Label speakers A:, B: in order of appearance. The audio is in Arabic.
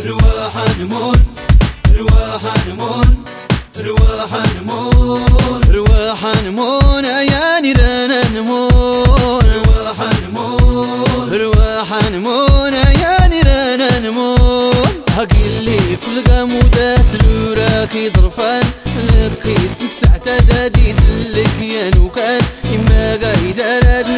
A: رواح نمون رواح نمون رواح نمون رواح نمون عياني رانا نمون رواح نمون رواح نمون عياني رانا نمون هاقي اللي في القامودة سلوراكي ضرفان القيس نسعتا دادي زلك يا نوكان إما قايدة راد